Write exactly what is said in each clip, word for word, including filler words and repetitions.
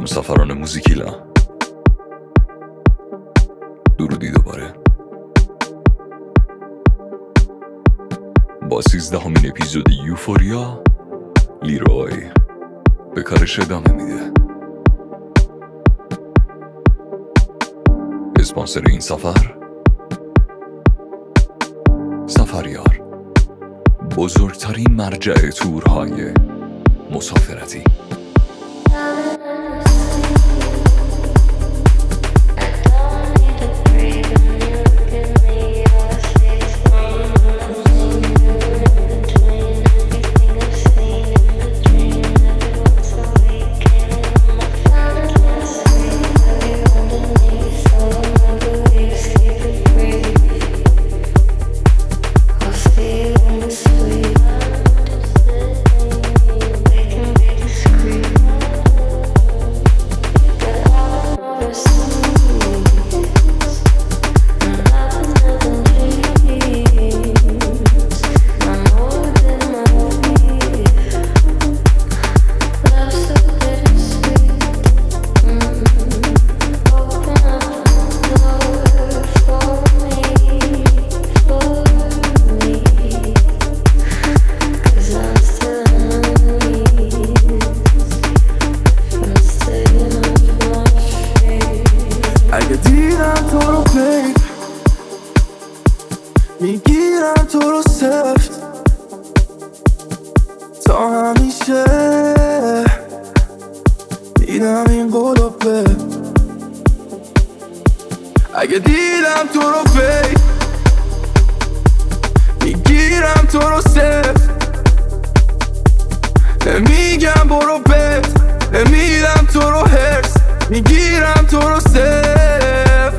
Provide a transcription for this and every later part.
همسفران موزیکیلا، درودی دوباره با سیزدهمین اپیزود یوفوریا. لیروی به کارش ادامه میده. اسپانسر این سفر سفریار، بزرگترین مرجع تورهای مسافرتی. اگه دیدم تو رو بی میگیرم تو رو سفت تا همیشه دیدم این قلوبه. اگه دیدم تو رو بی میگیرم تو رو سفت نمیگم برو بت، نمیدم تو رو هرس، میگیرم تو رو سف.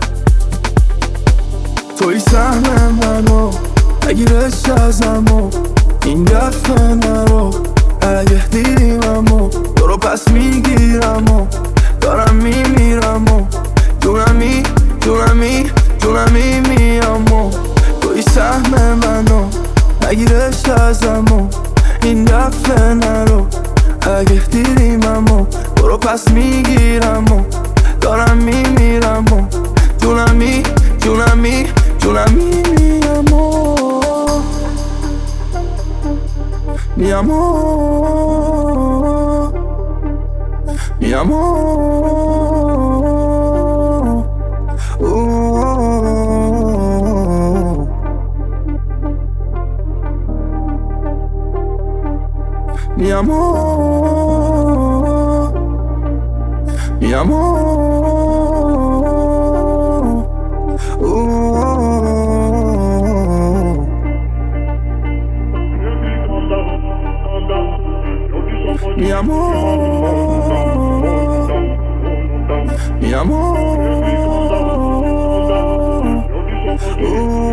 توی سهم منو بگیرش ازم و این دفعه نرو. اگه دیدیم امو تو رو پس میگیرم و دارم میمیرم و جونمی جونمی جونمی میام و توی سهم منو بگیرش ازم و این دفعه نرو. اگه دیدیم امو تو رو پس میگیرم و دارم میمیرم و جونمی جونمی جونمی میام و میام و میام و mi amor, mi amor, oh, mi amor, mi amor, oh.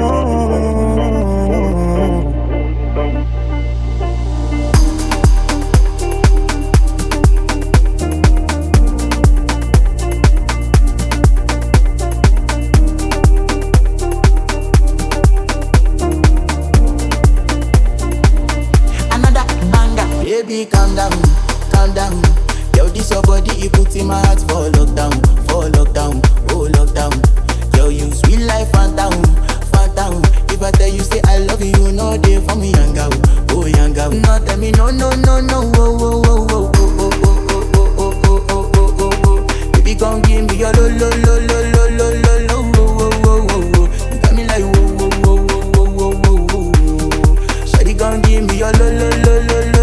Baby, calm down, calm down. Yo, this your body, you put in my heart for lockdown, for lockdown, oh lockdown. Yo, you sweet life, phantom, phantom. If I tell you say I love you, you know they for me young girl, oh young girl. No tell me no, no, no, no, oh, oh, oh, oh, oh, oh, oh, oh, oh, oh, oh, oh, oh, oh. Baby, come give me your lo, lo, lo, lo, lo, lo, lo, lo, oh, oh, oh, oh, oh. You got me like whoa, whoa, whoa, whoa, whoa, whoa, whoa. Shawty, come give me your lo, lo, lo, lo, lo.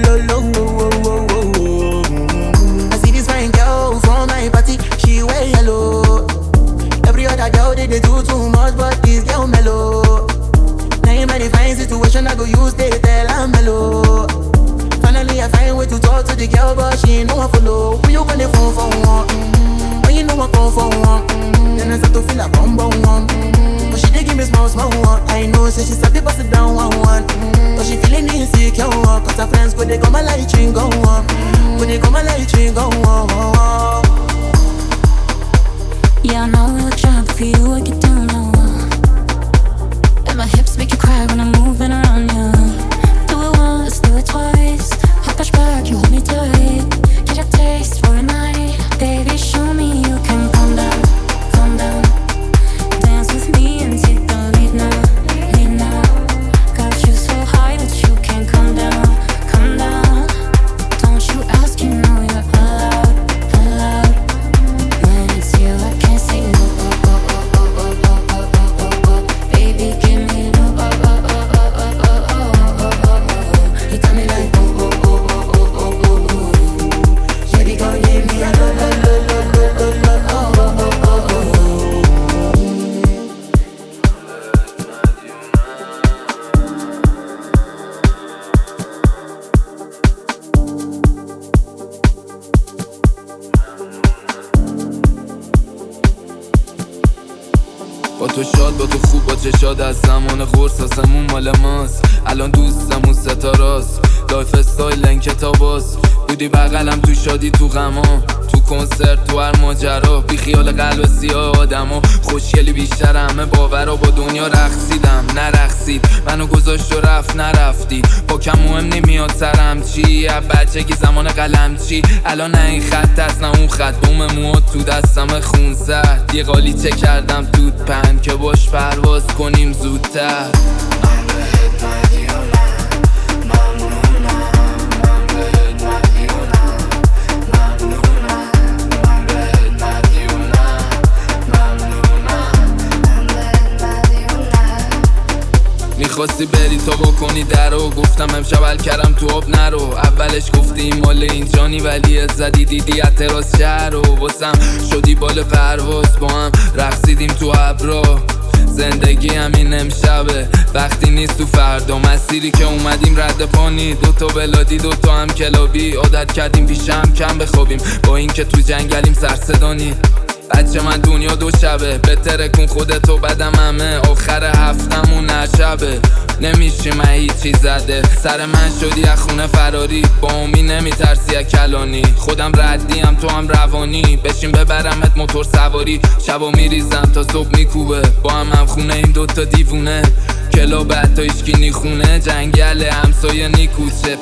They do too much, but this girl mellow. Now in my fine situation, I go use they tell I'm mellow. Finally, I find way to talk to the girl, but she ain't no one follow. When you gonna phone for one? Mm-hmm. When you know I come for one? Mm-hmm. Then I start to feel like I'm born one. Mm-hmm. But she dey give me small, small one. I know, say she start to pass it down one, one. Mm-hmm. But she feeling insecure, cause her friends go they come my light ring go on. Go they come my light ring go on. Yeah, I know we look sharp for you, I get down low. And my hips make you cry when I'm moving around you. Do it once, do it twice. Hop back, you hold me tight. Get a taste for a night. تو شاد، با تو خوب، با چشاد از زمان قرص آسمون مال ماست. الان دوستمون ستاراست، لایف استایل این کتاباست. بودی بغلم تو شادی تو غما، تو کنسرت تو هر ماجرا، بی خیال قلب سیاه آدما. خوشگلی بیشتر همه باورا، با دنیا رقصیدم نرقصید، منو گذاشت و رفت نرفتی. با کم مهم نمیاد سرم چی، از بچگی زمان قلم چی. الان نه این خط هست نه اون خط، بوم مواد تو دستم خون سرد. یه قالیچه کردم دود پن که باش پرواز کنیم زودتر. میخواستی بری تا بکنی درو، گفتم امشب حل کردم تو آب نرو. اولش گفتی این مال اینجانی ولی زدی دیدی اعتراض شهر رو. واسم شدی بال پرواز، با هم رقصیدیم تو ابرا. زندگی همین امشبه، وقتی نیست تو فردا. مسیری که اومدیم رد پانی، دوتا بلادی دوتا هم کلابی. عادت کردیم پیش هم کم بخوابیم، با این که تو جنگلیم سرصدانی. بچه من دنیا دو شبه، بهتره کن خودتو بدم همه. آخر هفتمون نشبه، نمیشی من هیچی زده. سر من شدی از خونه فراری، با امی نمیترسی از کلانی. خودم ردیم تو هم روانی، بشین ببرمت موتور سواری. شبا میریزم تا صبح میکوبه، با هم هم خونه این دوتا دیوونه. کلاب حتی ایشکی نیخونه، جنگل همسایه نیکوچه.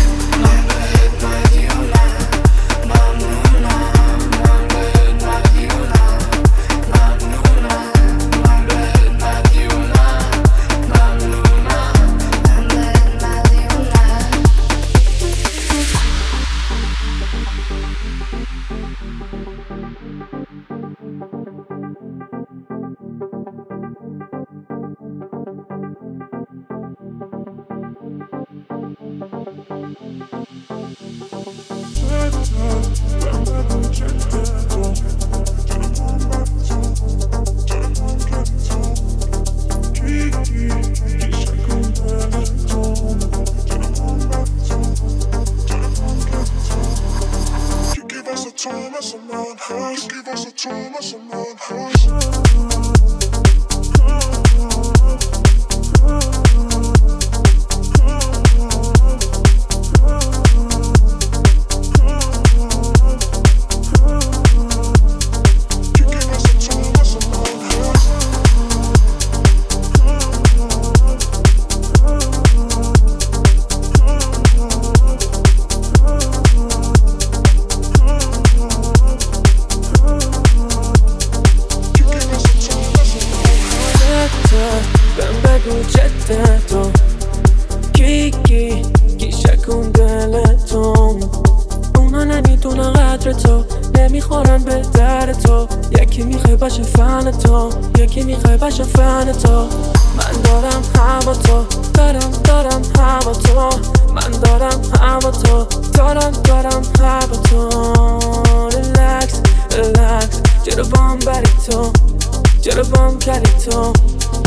تو کی کی کی شکون دلتون، اونا نمیدونن قدر تو، نمیخورن به در تو. یکی میخوای باشه فن تو، یکی میخوای باشه فن تو. من دارم هوا تو، دارم دارم هوا تو. من دارم هوا تو، دارم دارم هوا تو. ریلکس ریلکس، چرا بام بری تو، چرا بام کردی تو.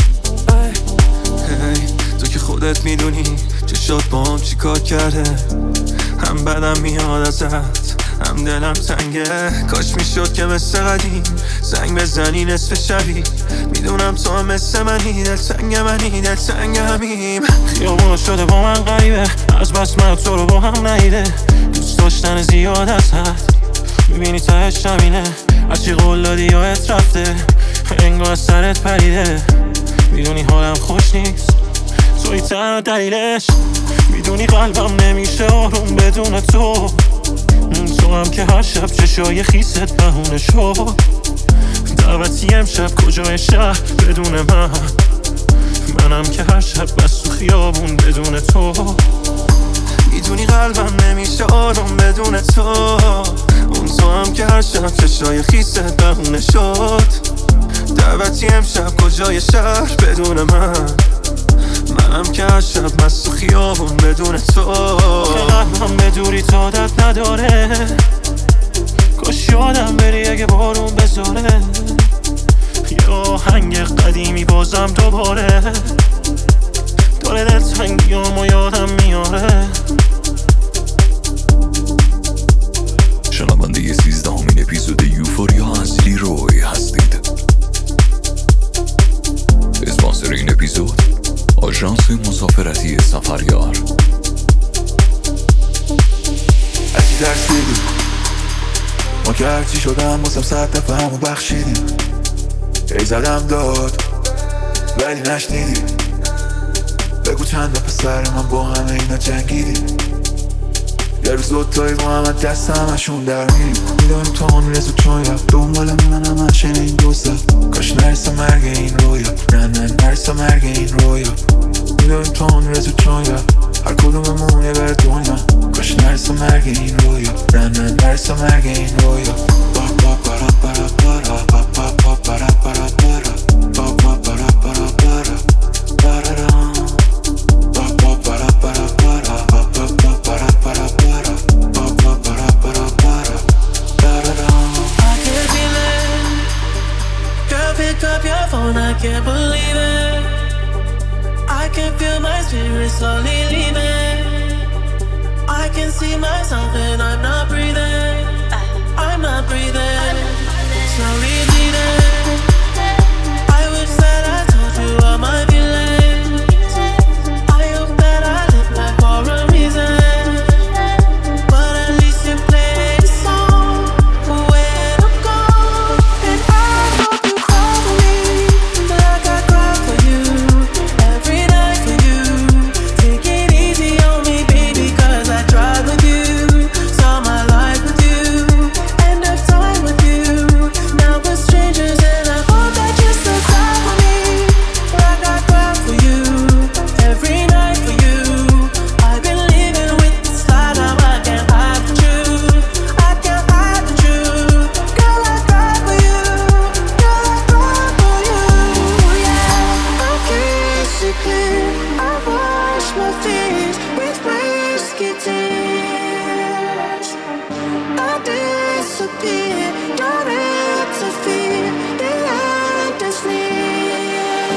hey, تو که خودت میدونی چشات با هم چی کار کرده. هم بدم میاد ازت، هم دلم تنگه. کاش میشد که مثل قدیم زنگ بزنی نصف شبی. میدونم تو هم مثل منی، دل تنگ منی، دل تنگ همیم. خیابون شده با من غریبه، از بس من تو رو با هم نیده. دوست داشتن زیاد از حد، میبینی تهش همینه. هرچی قول دادی یادت رفته، انگار از سرت پریده. میدونی حالم خوش نیست، توی تنها دلیلش. میدونی قلبم نمیشه آروم بدون تو. تو هم که هر شب چشای خیست بهونه شد. دعوتی امشب کجای شهر بدون من، منم که هر شب بس تو خیابون بدون تو. میدونی قلبم نمیشه آروم بدون تو. اون تو هم که هر شب چشای خیست بهونه شد. دعوتی امشب کجای شهر بدون من، منم که هر شب مست تو خیابون بدون تو. قلبم به دوری تو عادت نداره، کاش یادم بری اگه بارون بزاره. یه آهنگ قدیمی بازم دوباره داره دل تنگیامو یادم میاره. شنونده سیزدهمین اپیزود یوفوریا از لیروی هستید. ترسیدی ما که هرچی شدم واسم صد دفعه همو بخشیدیم ای زدم داد ولی نشنیدی بگو چند دفعه سر من با همه اینا جنگیدیم یه روز دوتایی با همه دست همشون در میریم میدونیم تا اون رزو چون یا دنبال من همه شنه این دوسته کاش نرسه مرگ این رویا نه نه نرسه مرگ این رویا میدونیم تا اون رزو چون یا هر کدوممون یه بر دنیا کاش نرسه مرگ این رویا نه نه نرسه مرگ این رویا با با برا برا برا با با با برا برا برا با با برا برا برا برا با با برا برا برا با با با برا برا برا با با برا برا برا برا I can feel it. Girl, pick up your phone, I can't believe it. I can feel my spirit slowly leaving. I can see myself and I'm not breathing. I'm not breathing. Slowly bleeding. I wish that I told you all my feelings. I hope that I live life for a reason. But at least you played a song where to go. And I hope you cry for me like I cry for you. Every night for you. Take it easy on me, baby, cause I tried with you. Saw my life with you. End of time with you. Now we're strangers and I hope that you still cry for me like I cry for you. Every night for you. I've been living with this lie, now I can't hide the truth. I can't hide the truth. Girl, I cry for you. Girl, I cry for you. Yeah, I can't see clear. I wash my face with whiskey tears. I disappear, don't interfere. The end is near.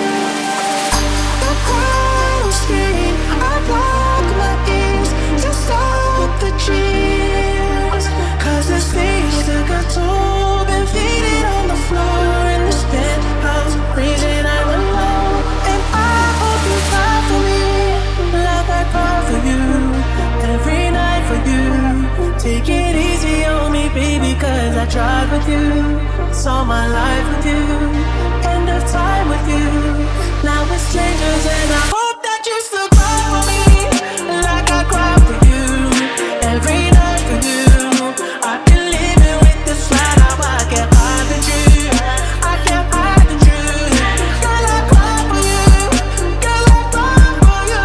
The crowd will scream. I block my ears to stop the cheers. Cause this face took a toll. Been faded on the floor in this penthouse, freezing I'm alone. And I hope you cry for me like I cry for you. Every night for you. Take it easy on me, baby, cause I tried with you. Saw my life with you. End of time with you. Now we're strangers and I hope that you still cry for me like I cry for you. Every night for you. I've been living with this lie, now I can't hide the truth. I can't hide the truth. Girl, I cry for you. Girl, I cry for you.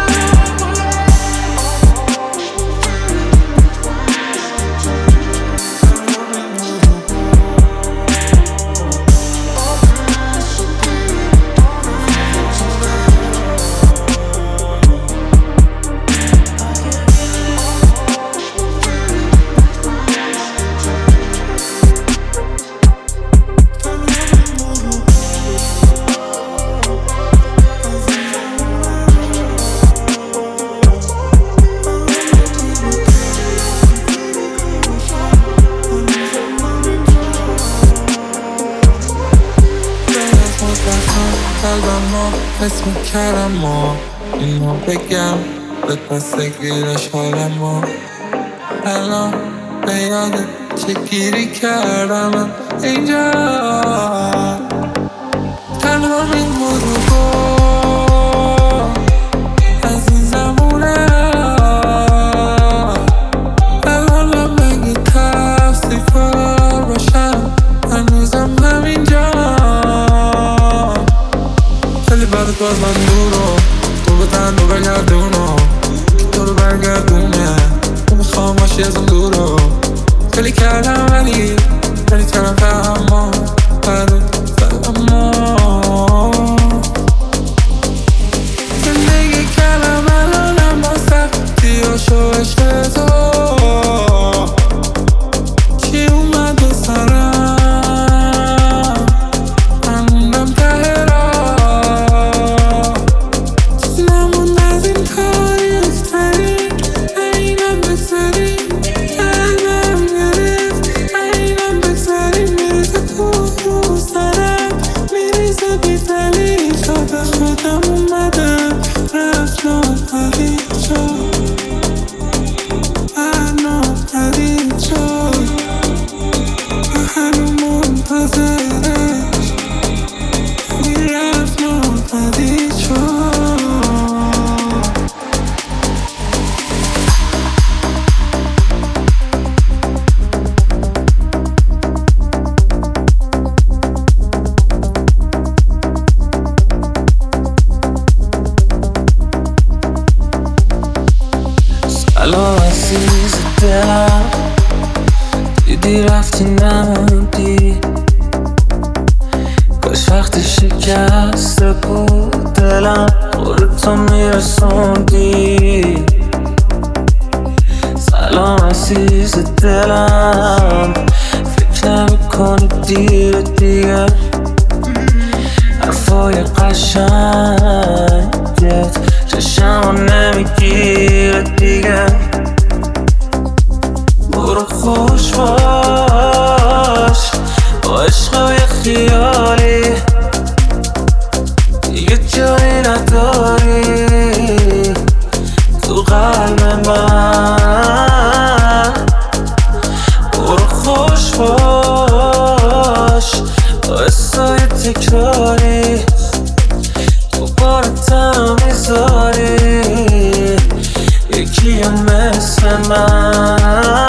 قلبمو اسم کرمو اینو بگم به پس گیرش حالمو الان به یادت چه گیری کردم اینجا تنها این موضوع از این زمونه الان من مگه تفسیفار باشم هنوزم همینجا خیلی بعد باز من دورو تو به تن رو برگردونو که تو رو برگردونه تو میخوام باشی از اون دورو خیلی کردم ولی ولی ترم فهمم برات فهمم زندگی کردم الانم با سختی و شو عشق تو چی اومد و سرم هموندم ته را چیزی نموند از این کاری افتری اینم بسری قلبم گرفت این رفتی رفتی نموندی، کاش وقتی شکسته بود دلم خودتو میرسوندی. سلام عزیز دلم، فکر نمی‌کنی دیر دیگه حرفای قشنگت چشمو نمیگیره دیگه. برو خوش باش با عشقای خیالی، دیگه جایی نداری تو قلب من. برو خوش باش با حسای تکراری، دوباره تنها میذاری یکی مثل من.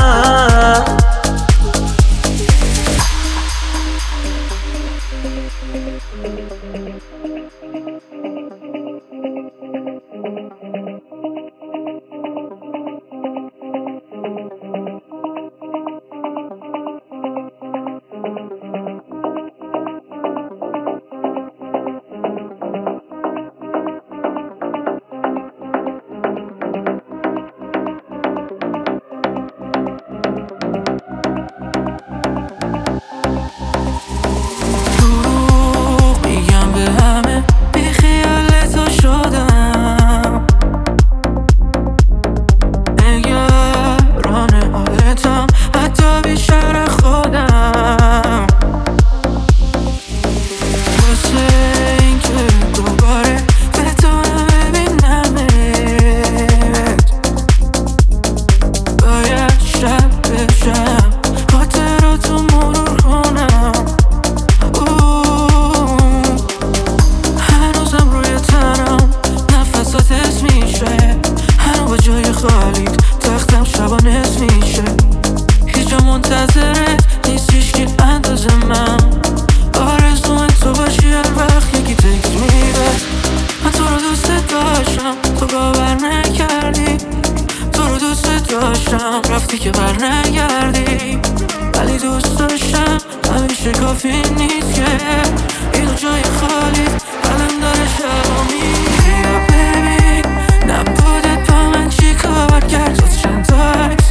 رفتی که بر نگردی، ولی دوست داشتم همیشه کافی نیست که اینو جای خالی قلم داره شبامی. بیا ببین نبودت با من چی کار کرد، جز چند تا عکس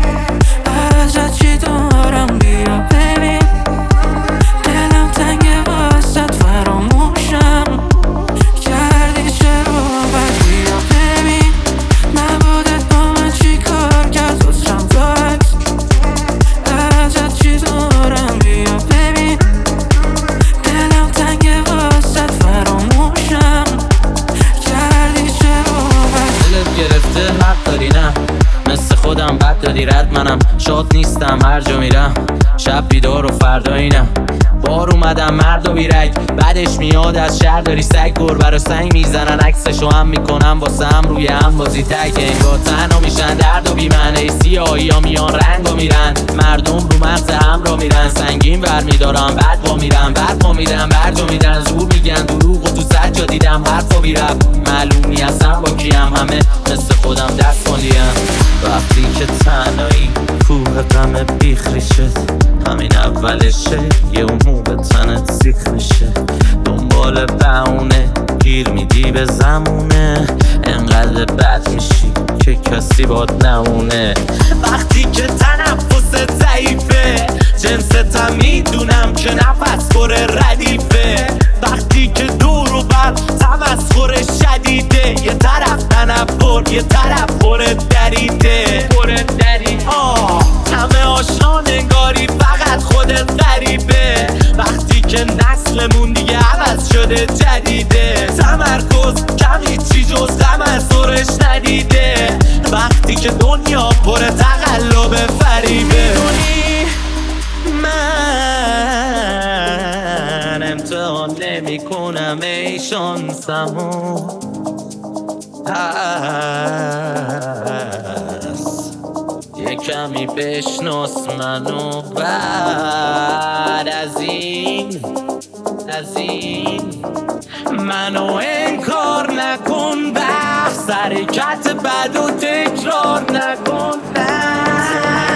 ازت چی دارم. بیا ببین دلم تنگه واسد فراموشم کردی چرا بد. بیا ببین نبودت با من چی کار کرد، جز چند تا عکس ازت چی دارم. بیا ببین دلم تنگه واسد فراموشم کردی چرا بد. دلت گرفته حق داری نه، مثل خودم بد دادی رد، منم شاد نیستم هر جا میرم، شب بیدار و فردا اینم. بار اومدم مرد و بیرک، بعدش میاد از شهر داری سگ گربه رو سنگ میزنن، عکسشو هم میکنم واسه هم روی هم بازی تک. انگار تنها میشن درد و بیمنه، سیاهی ها میان رنگ و میرن، مردم رو مغز هم را میرن، سنگین بر میدارم بعد با میرن، بعد با میرن برجا میدن، زور میگن دروغ و تو سجا دیدم حرف و بیرب، معلومی هستم با کیم، همه مثل خودم دست مالیم. وقتی که تنهایی کوه غم بیخ ریشت، همین اولشه یه امو به تنت سیخ میشه، دنبال بهونه گیر میدی به زمونه، انقدر بد میشی که کسی باد نمونه. وقتی که تنفست ضعیفه، جنستم میدونم که نفس پر ردیفه، وقتی که دور و بر تمسخر شدیده، یه طرف تنفر یه طرف پر دریده پر دریده. آه همه آشنا نگاری فقط خودت غریبه، وقتی که نسلمون دیگه عوض شده جدیده، تمرکز کمی چی جز غم از دورش ندیده، وقتی که دنیا پر تقلب فریبه. من امتحان نمی کنم ای شانسمو، پس یه کمی بشناس منو، بعد از این از این منو انکار نکن، بخش حرکت بد و تکرار نکن.